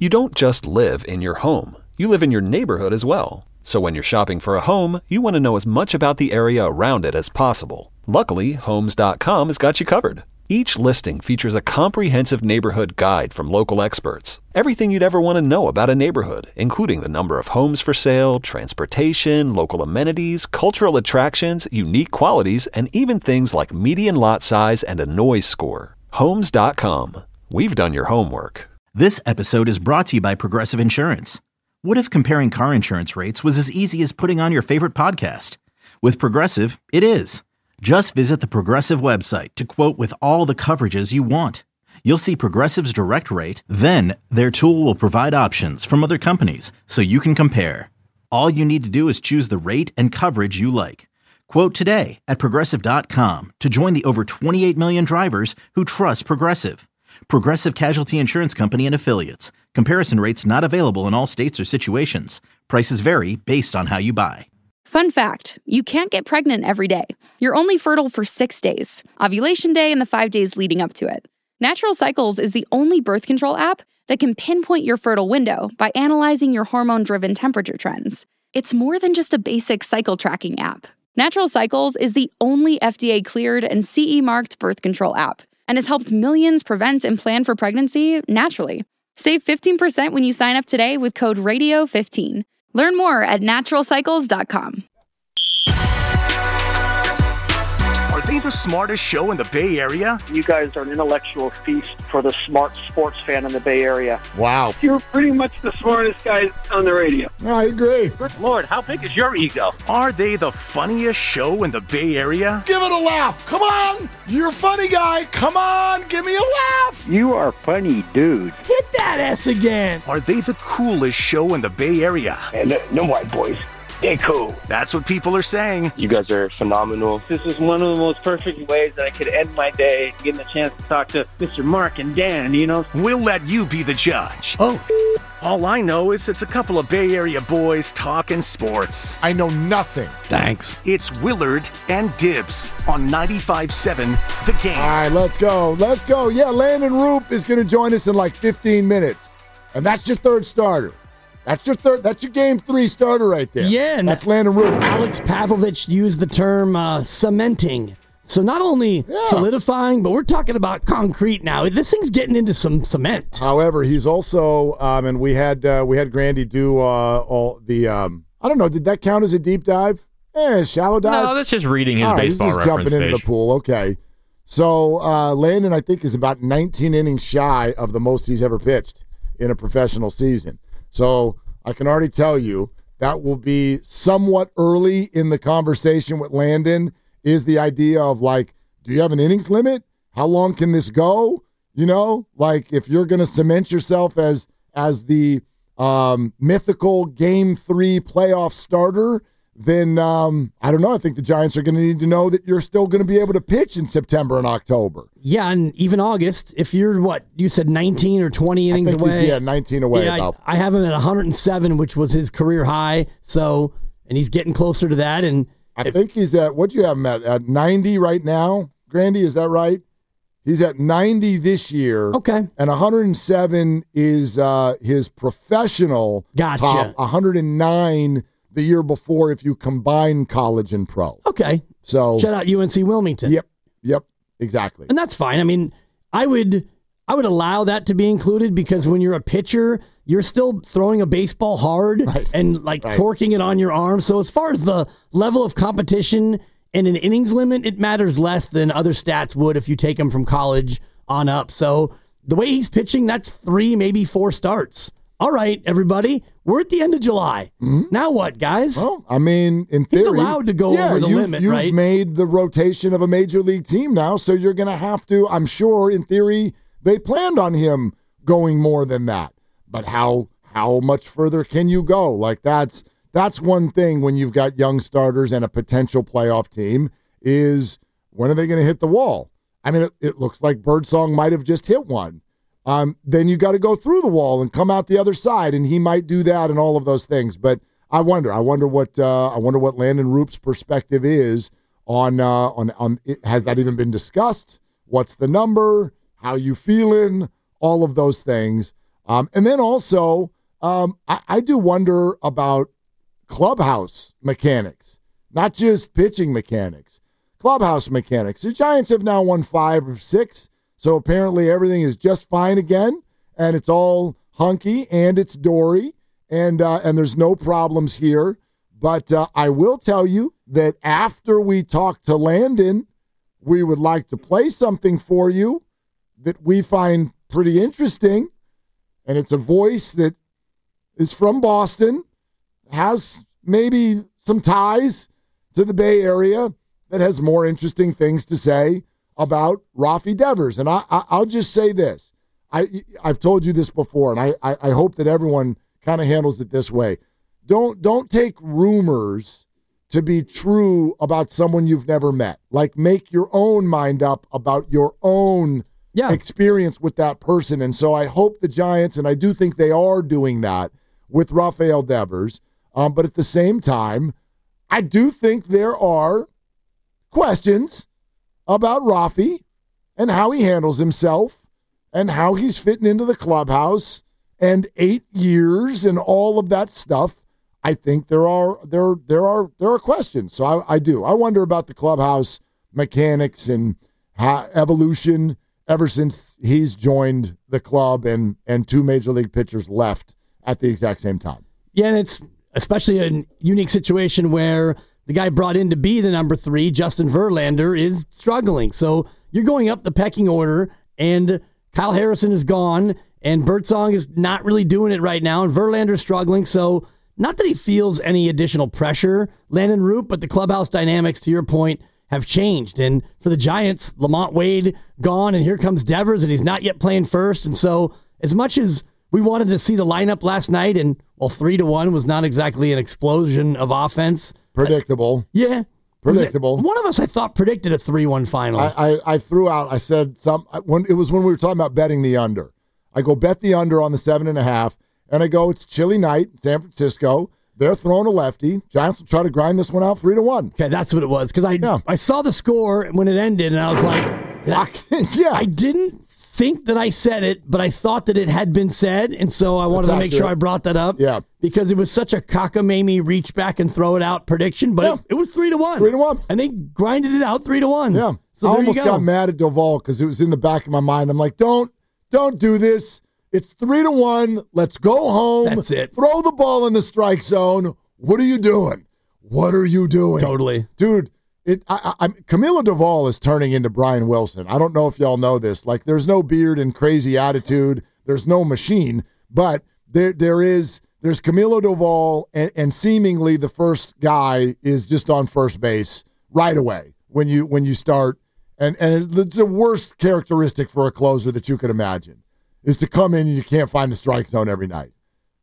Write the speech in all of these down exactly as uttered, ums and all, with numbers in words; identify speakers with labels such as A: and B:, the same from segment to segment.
A: You don't just live in your home. You live in your neighborhood as well. So when you're shopping for a home, you want to know as much about the area around it as possible. Luckily, Homes dot com has got you covered. Each listing features a comprehensive neighborhood guide from local experts. Everything you'd ever want to know about a neighborhood, including the number of homes for sale, transportation, local amenities, cultural attractions, unique qualities, and even things like median lot size and a noise score. Homes dot com. We've done your homework.
B: This episode is brought to you by Progressive Insurance. What if comparing car insurance rates was as easy as putting on your favorite podcast? With Progressive, it is. Just visit the Progressive website to quote with all the coverages you want. You'll see Progressive's direct rate, then their tool will provide options from other companies so you can compare. All you need to do is choose the rate and coverage you like. Quote today at Progressive dot com to join the over twenty-eight million drivers who trust Progressive. Progressive Casualty Insurance Company and Affiliates. Comparison rates not available in all states or situations. Prices vary based on how you buy.
C: Fun fact, you can't get pregnant every day. You're only fertile for six days, ovulation day and the five days leading up to it. Natural Cycles is the only birth control app that can pinpoint your fertile window by analyzing your hormone-driven temperature trends. It's more than just a basic cycle tracking app. Natural Cycles is the only F D A-cleared and C E-marked birth control app and has helped millions prevent and plan for pregnancy naturally. Save fifteen percent when you sign up today with code radio fifteen. Learn more at natural cycles dot com.
D: Are they the smartest show in the Bay Area?
E: You guys are an intellectual feast for the smart sports fan in the Bay Area.
F: Wow.
G: You're pretty much the smartest guys on the radio.
F: I agree.
H: Good Lord, how big is your ego?
D: Are they the funniest show in the Bay Area?
F: Give it a laugh. Come on. You're a funny guy. Come on. Give me a laugh.
I: You are funny, dude.
J: Hit that S again.
D: Are they the coolest show in the Bay Area?
I: And no, no white boys. They're cool.
D: That's what people are saying.
K: You guys are phenomenal.
G: This is one of the most perfect ways that I could end my day, getting the chance to talk to Mister Mark and Dan, you know?
D: We'll let you be the judge.
G: Oh.
D: All I know is it's a couple of Bay Area boys talking sports.
F: I know nothing.
H: Thanks.
D: It's Willard and Dibs on ninety-five seven The Game.
F: All right, let's go. Let's go. Yeah, Landon Roop is going to join us in like fifteen minutes. And that's your third starter. That's your third. That's your game three starter right there.
J: Yeah, and
F: that's Landon Roop.
J: Alex Pavlovich used the term uh, cementing. So not only yeah. solidifying, but we're talking about concrete now. This thing's getting into some cement.
F: However, he's also, um, and we had uh, we had Grandy do uh, all the. Um, I don't know. Did that count as a deep dive? Eh, shallow dive.
L: No, that's just reading his
F: all right,
L: baseball
F: he's just
L: reference
F: jumping
L: page.
F: into the pool. Okay. So uh, Landon, I think, is about nineteen innings shy of the most he's ever pitched in a professional season. So I can already tell you that will be somewhat early in the conversation with Landon is the idea of like, do you have an innings limit? How long can this go? You know, like if you're going to cement yourself as as the um, mythical game three playoff starter, then um, I don't know. I think the Giants are going to need to know that you're still going to be able to pitch in September and October.
J: Yeah, and even August, if you're, what, you said nineteen or twenty innings
F: I think
J: away?
F: He's, yeah, nineteen away.
J: Yeah,
F: about.
J: I, I have him at one hundred seven, which was his career high, so, and he's getting closer to that. And
F: I
J: if,
F: think he's at, what do you have him at, at ninety right now? Grandy, is that right? He's at ninety this year.
J: Okay.
F: And one hundred seven is uh, his professional
J: gotcha.
F: top, one hundred nine the year before if you combine college and pro.
J: Okay.
F: So
J: shout out U N C Wilmington.
F: Yep. Yep. Exactly.
J: And that's fine. I mean, I would I would allow that to be included because when you're a pitcher, you're still throwing a baseball hard
F: right.
J: and like
F: right.
J: torquing it on your arm. So as far as the level of competition and an innings limit, it matters less than other stats would if you take him from college on up. So the way he's pitching, that's three, maybe four starts. All right, everybody, we're at the end of July. Mm-hmm. Now what, guys?
F: Well, I mean, in theory,
J: he's allowed to go
F: yeah,
J: over the
F: you've,
J: limit,
F: you've
J: right?
F: You've made the rotation of a major league team now, so you're going to have to, I'm sure, in theory, they planned on him going more than that. But how how much further can you go? Like, that's that's one thing when you've got young starters and a potential playoff team is when are they going to hit the wall? I mean, it, it looks like Birdsong might have just hit one. Um, then you got to go through the wall and come out the other side, and he might do that and all of those things. But I wonder, I wonder what uh, I wonder what Landon Roop's perspective is on uh, on on. It, has that even been discussed? What's the number? How you feeling? All of those things. Um, and then also, um, I, I do wonder about clubhouse mechanics, not just pitching mechanics, clubhouse mechanics. The Giants have now won five or six, so apparently everything is just fine again, and it's all hunky, and it's dory, and uh, and there's no problems here. But uh, I will tell you that after we talk to Landon, we would like to play something for you that we find pretty interesting, and it's a voice that is from Boston, has maybe some ties to the Bay Area, that has more interesting things to say about Rafi Devers. And I, I, I'll just say this. I, I've told you this before, and I, I, I hope that everyone kind of handles it this way. Don't, don't take rumors to be true about someone you've never met. Like, make your own mind up about your own yeah. experience with that person. And so I hope the Giants, and I do think they are doing that with Rafael Devers, um, but at the same time, I do think there are questions about Rafi and how he handles himself and how he's fitting into the clubhouse and eight years and all of that stuff. I think there are there there are there are questions. So I, I do. I wonder about the clubhouse mechanics and how, evolution ever since he's joined the club and and two major league pitchers left at the exact same time.
J: Yeah, and it's especially a unique situation where the guy brought in to be the number three, Justin Verlander, is struggling. So you're going up the pecking order, and Kyle Harrison is gone, and Birdsong is not really doing it right now, and Verlander's struggling. So not that he feels any additional pressure, Landon Root, but the clubhouse dynamics, to your point, have changed. And for the Giants, Lamont Wade gone, and here comes Devers, and he's not yet playing first. And so as much as we wanted to see the lineup last night, and well, three to one was not exactly an explosion of offense.
F: Predictable.
J: I, yeah.
F: Predictable.
J: One of us, I thought, predicted a three one final.
F: I, I, I threw out, I said, some. when it was when we were talking about betting the under. I go bet the under on the seven and a half, and I go, it's chilly night in San Francisco. They're throwing a lefty. Giants will try to grind this one out three to one.
J: Okay, that's what it was. Because I, yeah. I saw the score when it ended, and I was like, I,
F: yeah.
J: I didn't think that I said it, but I thought that it had been said, and so I wanted That's to make accurate. sure I brought that up.
F: Yeah,
J: because it was such a cockamamie reach back and throw it out prediction, but yeah. it, it was three to one.
F: Three to one,
J: and they grinded it out three to one.
F: Yeah,
J: so
F: I
J: there
F: almost
J: you go.
F: got mad at Doval because it was in the back of my mind. I'm like, don't, don't do this. It's three to one. Let's go home.
J: That's it.
F: Throw the ball in the strike zone. What are you doing? What are you doing?
J: Totally,
F: dude. It, I, I, Camilo Doval is turning into Brian Wilson. I don't know if y'all know this. Like, there's no beard and crazy attitude. There's no machine, but there, there is. There's Camilo Doval, and, and seemingly the first guy is just on first base right away when you when you start. And and it's the worst characteristic for a closer that you could imagine is to come in and you can't find the strike zone every night.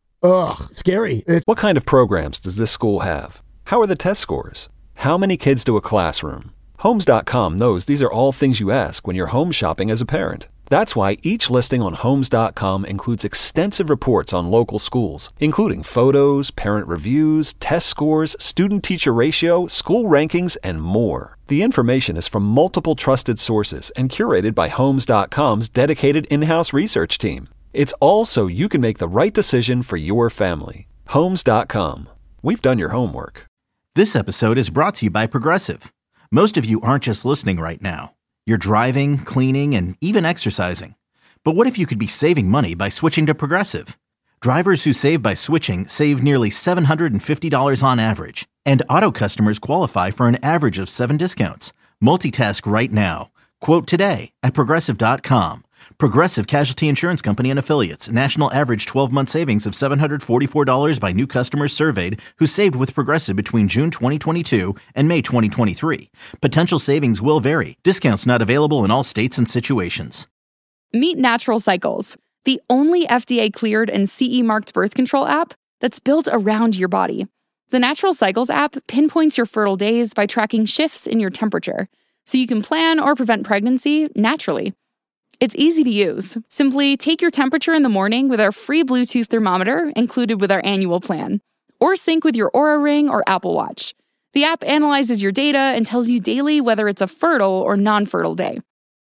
F: Ugh,
J: scary.
F: It's,
A: what kind of programs does this school have? How are the test scores? How many kids do a classroom? Homes dot com knows these are all things you ask when you're home shopping as a parent. That's why each listing on Homes dot com includes extensive reports on local schools, including photos, parent reviews, test scores, student-teacher ratio, school rankings, and more. The information is from multiple trusted sources and curated by Homes dot com's dedicated in-house research team. It's all so you can make the right decision for your family. Homes dot com. We've done your homework.
B: This episode is brought to you by Progressive. Most of you aren't just listening right now. You're driving, cleaning, and even exercising. But what if you could be saving money by switching to Progressive? Drivers who save by switching save nearly seven hundred fifty dollars on average. And auto customers qualify for an average of seven discounts. Multitask right now. Quote today at Progressive dot com. Progressive Casualty Insurance Company and Affiliates. National average twelve-month savings of seven hundred forty-four dollars by new customers surveyed who saved with Progressive between June twenty twenty-two and May twenty twenty-three. Potential savings will vary. Discounts not available in all states and situations.
C: Meet Natural Cycles, the only F D A-cleared and C E-marked birth control app that's built around your body. The Natural Cycles app pinpoints your fertile days by tracking shifts in your temperature, so you can plan or prevent pregnancy naturally. It's easy to use. Simply take your temperature in the morning with our free Bluetooth thermometer included with our annual plan, or sync with your Oura Ring or Apple Watch. The app analyzes your data and tells you daily whether it's a fertile or non-fertile day.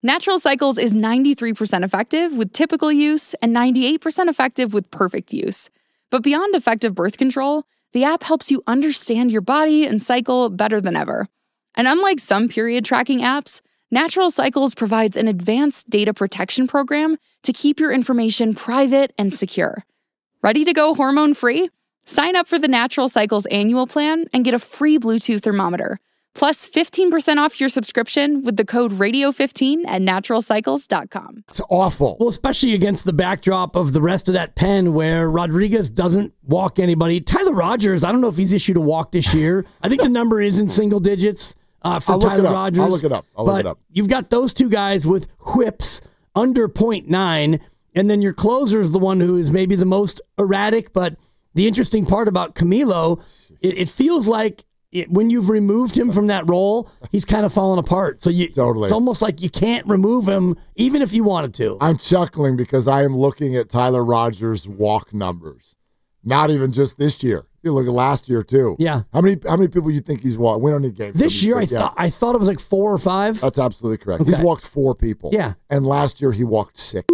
C: Natural Cycles is ninety-three percent effective with typical use and ninety-eight percent effective with perfect use. But beyond effective birth control, the app helps you understand your body and cycle better than ever. And unlike some period tracking apps, Natural Cycles provides an advanced data protection program to keep your information private and secure. Ready to go hormone-free? Sign up for the Natural Cycles annual plan and get a free Bluetooth thermometer, plus fifteen percent off your subscription with the code radio fifteen at natural cycles dot com.
F: It's awful.
J: Well, especially against the backdrop of the rest of that pen where Rodriguez doesn't walk anybody. Tyler Rogers, I don't know if he's issued a walk this year. I think the number is in single digits uh, for
F: I'll look
J: Tyler
F: it up.
J: Rogers.
F: I'll look it up. I'll
J: but
F: look it up.
J: You've got those two guys with whips under point nine, and then your closer is the one who is maybe the most erratic. But the interesting part about Camilo, it, it feels like It, when you've removed him from that role, he's kind of fallen apart. So you,
F: totally.
J: It's almost like you can't remove him, even if you wanted to.
F: I'm chuckling because I am looking at Tyler Rogers' walk numbers. Not even just this year. You look at last year too.
J: Yeah.
F: How many how many people you think he's walked? We don't need games.
J: This year, I
F: yeah.
J: thought I thought it was like four or five.
F: That's absolutely correct.
J: Okay.
F: He's walked four people.
J: Yeah.
F: And last year he walked six.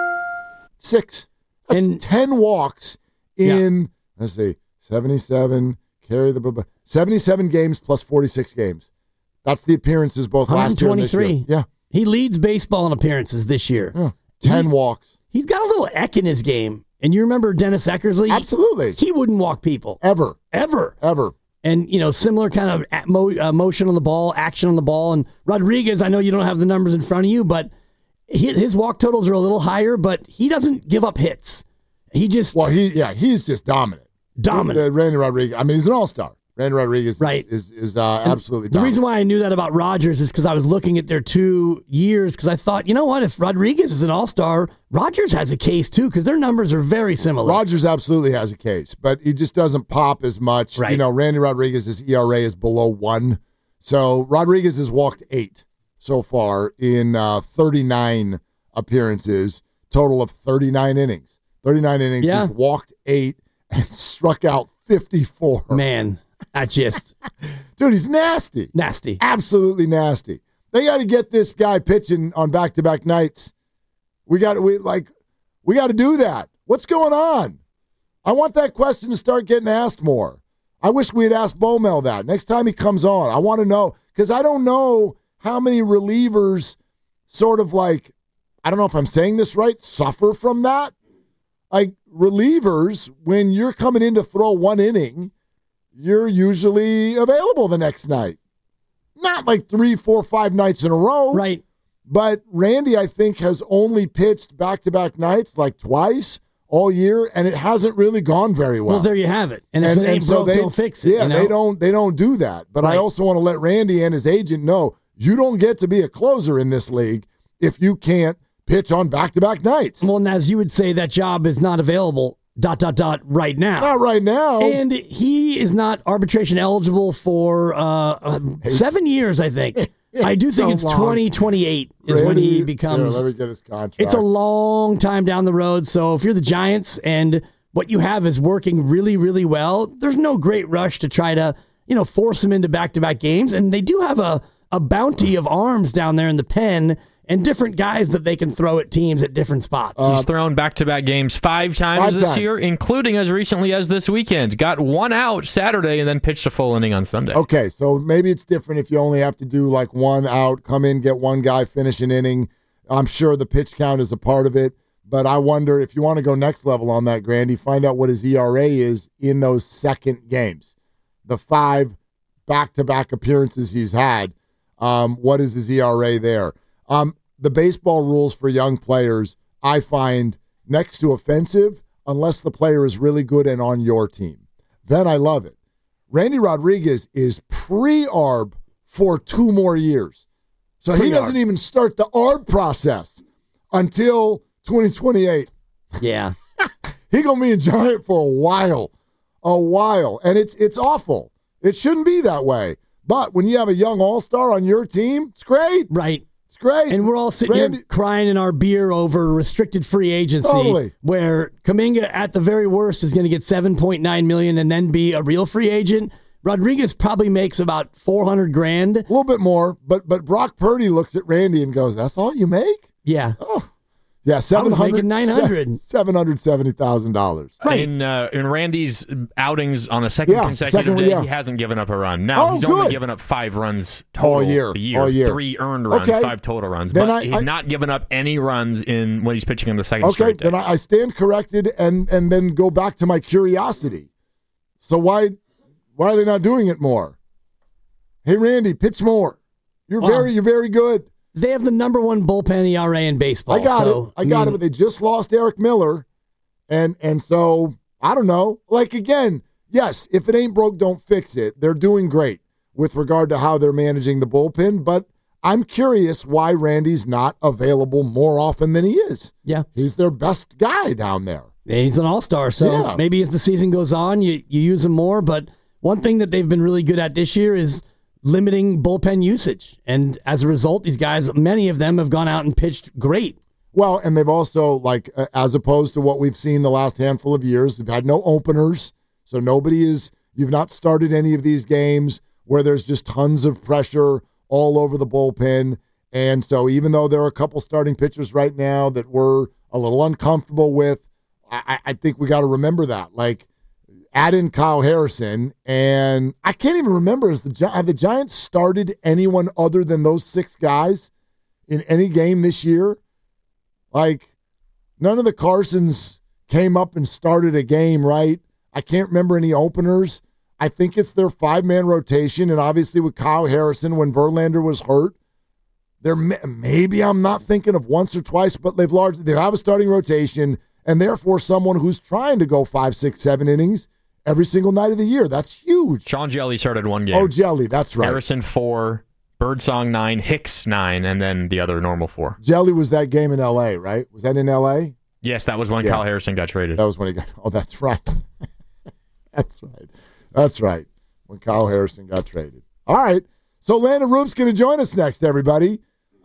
F: Six. That's
J: And-
F: ten walks in, let's see, seventy-seven, carry the, seventy-seven games plus forty-six games. That's the appearances both last year and this year.
J: one twenty-three.
F: Yeah.
J: He leads baseball in appearances this year.
F: yeah. ten
J: He-
F: walks.
J: He's got a little Eck in his game. And you remember Dennis Eckersley?
F: Absolutely.
J: He wouldn't walk people.
F: Ever.
J: Ever.
F: Ever.
J: And, you know, similar kind of at- mo- uh, motion on the ball, action on the ball. And Rodriguez, I know you don't have the numbers in front of you, but he, his walk totals are a little higher, but he doesn't give up hits. He just
F: Well, he yeah, he's just dominant.
J: dominant.
F: Uh, Randy Rodriguez. I mean, he's an all-star. Randy Rodriguez
J: Right.
F: is is, is uh, absolutely
J: The
F: dominant.
J: reason why I knew that about Rodgers is because I was looking at their two years because I thought, you know what, if Rodriguez is an all-star, Rodgers has a case too because their numbers are very similar.
F: Rodgers absolutely has a case, but he just doesn't pop as much.
J: Right.
F: You know, Randy Rodriguez's E R A is below one. So Rodriguez has walked eight so far in uh, thirty-nine appearances, total of thirty-nine innings. thirty-nine innings.
J: Yeah.
F: He's walked eight and struck out fifty-four.
J: Man, that just
F: Dude, he's nasty.
J: nasty.
F: Absolutely nasty. They got to get this guy pitching on back-to-back nights. We got we like we got to do that. What's going on? I want that question to start getting asked more. I wish we had asked Bomel that. Next time he comes on, I want to know because I don't know how many relievers sort of like, I don't know if I'm saying this right, suffer from that. Like relievers, when you're coming in to throw one inning, you're usually available the next night. Not like three, four, five nights in a row.
J: Right.
F: But Randy, I think, has only pitched back-to-back nights like twice all year, and it hasn't really gone very well.
J: Well, there you have it. And if
F: and,
J: it
F: and
J: ain't
F: so
J: broke,
F: they
J: don't fix it.
F: Yeah,
J: you know?
F: they don't. They don't do that. But
J: Right.
F: I also want to let Randy and his agent know you don't get to be a closer in this league if you can't pitch on back-to-back nights.
J: Well, and as you would say, that job is not available. Dot dot dot. Right now.
F: Not right now.
J: And he is not arbitration eligible for uh, uh, seven years, I think. I do think
F: so
J: it's
F: long.
J: twenty twenty-eight is when
F: Randy-
J: he becomes.
F: Here, let me get his contract.
J: It's a long time down the road. So if you're the Giants and what you have is working really, really well, there's no great rush to try to, you know, force him into back-to-back games. And they do have a, a bounty of arms down there in the pen and different guys that they can throw at teams at different spots.
F: Uh,
K: He's thrown back-to-back games five times
F: Five
K: this
F: times.
K: year, including as recently as this weekend. Got one out Saturday and then pitched a full inning on Sunday.
F: Okay, so maybe it's different if you only have to do like one out, come in, get one guy, finish an inning. I'm sure the pitch count is a part of it, but I wonder if you want to go next level on that, Grandy, find out what his E R A is in those second games. The five back-to-back appearances he's had, um, what is his E R A there? Um, the baseball rules for young players, I find next to offensive unless the player is really good and on your team. Then I love it. Randy Rodriguez is pre-arb for two more years. So he
J: Pre-arb.
F: doesn't even start the arb process until twenty twenty-eight.
J: Yeah.
F: He gonna be a Giant for a while, a while, and it's it's awful. It shouldn't be that way. But when you have a young all-star on your team, it's great.
J: Right.
F: It's great.
J: And we're all sitting
F: Randy-
J: here crying in our beer over restricted free agency,
F: Totally.
J: where Kuminga at the very worst is going to get seven point nine million dollars and then be a real free agent. Rodriguez probably makes about four hundred grand.
F: A little bit more, but but Brock Purdy looks at Randy and goes, "That's all you make?"
J: Yeah.
F: Oh. Yeah, seven hundred
J: nine hundred,
F: seven hundred seventy thousand dollars.
K: Right. In uh, in Randy's outings on a second
F: yeah,
K: consecutive
F: second,
K: day,
F: yeah.
K: he hasn't given up a run. Now
F: oh,
K: he's
F: good.
K: only given up five runs total
F: all year.
K: a year.
F: All year.
K: Three earned runs,
F: okay.
K: five total runs.
F: Then
K: but
F: I,
K: he's
F: I,
K: not given up any runs in when he's pitching on the second
F: okay,
K: straight day.
F: then I, I stand corrected and and then go back to my curiosity. So why why are they not doing it more? Hey Randy, pitch more. You're
J: wow.
F: very you're very good.
J: They have the number one bullpen E R A in baseball.
F: I got
J: so,
F: it. I got
J: mean,
F: it. But they just lost Eric Miller, and and so I don't know. Like again, yes, if it ain't broke, don't fix it. They're doing great with regard to how they're managing the bullpen. But I'm curious why Randy's not available more often than he is.
J: Yeah,
F: he's their best guy down there.
J: Yeah, he's an all-star. So
F: yeah.
J: maybe as the season goes on, you you use him more. But one thing that they've been really good at this year is limiting bullpen usage. And as a result, these guys, many of them have gone out and pitched great.
F: Well, and they've also, like, uh, as opposed to what we've seen the last handful of years, they've had no openers. So nobody is, you've not started any of these games where there's just tons of pressure all over the bullpen. And so even though there are a couple starting pitchers right now that we're a little uncomfortable with, I, I think we got to remember that. Like, add in Kyle Harrison, and I can't even remember, is the have the Giants started anyone other than those six guys in any game this year? Like, none of the Carsons came up and started a game, right? I can't remember any openers. I think it's their five-man rotation, and obviously with Kyle Harrison when Verlander was hurt, there maybe I'm not thinking of once or twice, but they've largely they have a starting rotation, and therefore someone who's trying to go five, six, seven innings every single night of the year. That's huge.
K: Sean Jelly started one game.
F: Oh, Jelly, that's right.
K: Harrison four, Birdsong nine, Hicks nine, and then the other normal four.
F: Jelly was that game in L A, right? Was that in L A?
K: Yes, that was when
F: yeah.
K: Kyle Harrison got traded.
F: That was when he got. Oh, that's right. that's right. That's right. When Kyle Harrison got traded. All right. So Landon Roop's going to join us next, everybody.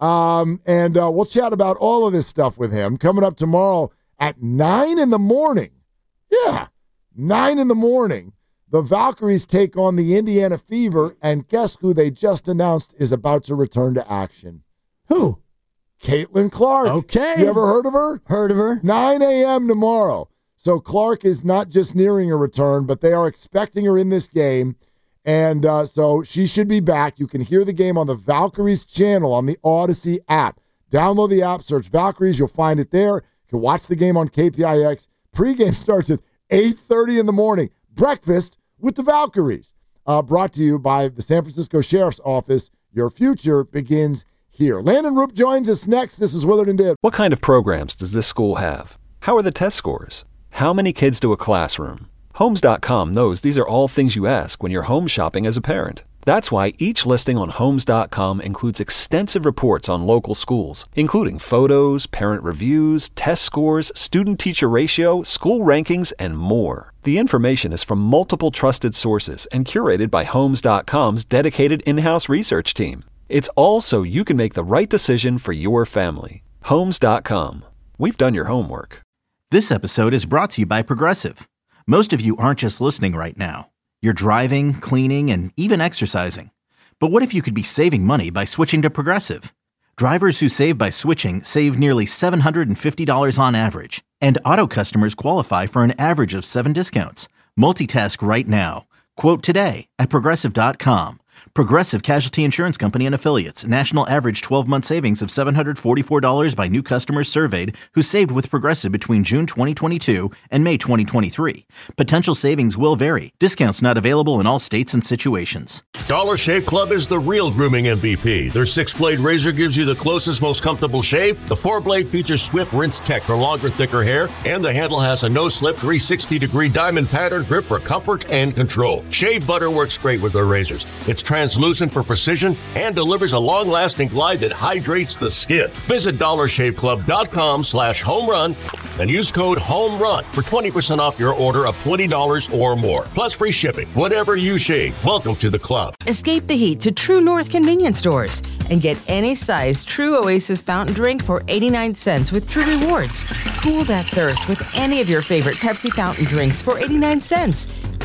F: Um, and uh, we'll chat about all of this stuff with him coming up tomorrow at nine in the morning. Yeah. Nine in the morning, the Valkyries take on the Indiana Fever, and guess who they just announced is about to return to action?
J: Who?
F: Caitlin Clark.
J: Okay.
F: You ever heard of her?
J: Heard of her.
F: nine a.m. tomorrow. So Clark is not just nearing a return, but they are expecting her in this game, and uh, so she should be back. You can hear the game on the Valkyries channel on the Odyssey app. Download the app, search Valkyries. You'll find it there. You can watch the game on K P I X. Pre-game starts at eight thirty in the morning. Breakfast with the Valkyries. Uh, brought to you by the San Francisco Sheriff's Office. Your future begins here. Landon Roop joins us next. This is Willard and Dib.
A: What kind of programs does this school have? How are the test scores? How many kids do a classroom? Homes dot com knows these are all things you ask when you're home shopping as a parent. That's why each listing on Homes dot com includes extensive reports on local schools, including photos, parent reviews, test scores, student-teacher ratio, school rankings, and more. The information is from multiple trusted sources and curated by Homes dot com's dedicated in-house research team. It's all so you can make the right decision for your family. Homes dot com. We've done your homework.
B: This episode is brought to you by Progressive. Most of you aren't just listening right now. You're driving, cleaning, and even exercising. But what if you could be saving money by switching to Progressive? Drivers who save by switching save nearly seven hundred fifty dollars on average. And auto customers qualify for an average of seven discounts. Multitask right now. Quote today at Progressive dot com. Progressive Casualty Insurance Company and Affiliates. National average twelve-month savings of seven hundred forty-four dollars by new customers surveyed who saved with Progressive between June twenty twenty-two and May twenty twenty-three. Potential savings will vary. Discounts not available in all states and situations.
L: Dollar Shave Club is the real grooming M V P. Their six-blade razor gives you the closest, most comfortable shave. The four-blade features swift rinse tech for longer, thicker hair. And the handle has a no-slip three sixty degree diamond pattern grip for comfort and control. Shave butter works great with their razors. It's translucent for precision and delivers a long-lasting glide that hydrates the skin. Visit dollar shave club dot com slash home run and use code HOMERUN for twenty percent off your order of twenty dollars or more. Plus free shipping. Whatever you shave, welcome to the club.
M: Escape the heat to True North convenience stores and get any size True Oasis fountain drink for eighty-nine cents with True Rewards. Cool that thirst with any of your favorite Pepsi fountain drinks for eighty-nine cents.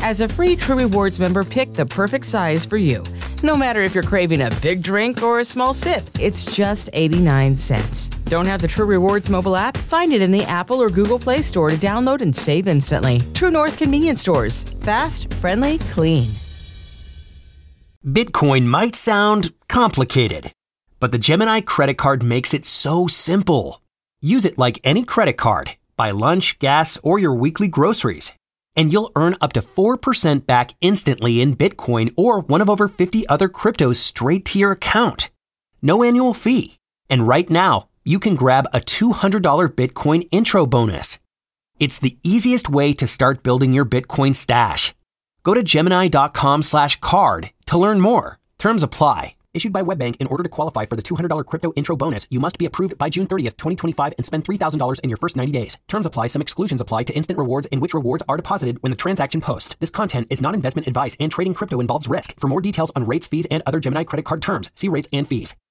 M: As a free True Rewards member, pick the perfect size for you. No matter if you're craving a big drink or a small sip, it's just eighty-nine cents. Don't have the True Rewards mobile app? Find it in the Apple or Google Play Store to download and save instantly. True North Convenience Stores. Fast, friendly, clean.
N: Bitcoin might sound complicated, but the Gemini credit card makes it so simple. Use it like any credit card. Buy lunch, gas, or your weekly groceries, and you'll earn up to four percent back instantly in Bitcoin or one of over fifty other cryptos straight to your account. No annual fee. And right now, you can grab a two hundred dollars Bitcoin intro bonus. It's the easiest way to start building your Bitcoin stash. Go to Gemini.com slash card to learn more. Terms apply. Issued by WebBank. In order to qualify for the two hundred dollars crypto intro bonus, you must be approved by June thirtieth, twenty twenty-five and spend three thousand dollars in your first ninety days. Terms apply. Some exclusions apply to instant rewards in which rewards are deposited when the transaction posts. This content is not investment advice and trading crypto involves risk. For more details on rates, fees, and other Gemini credit card terms, see rates and fees.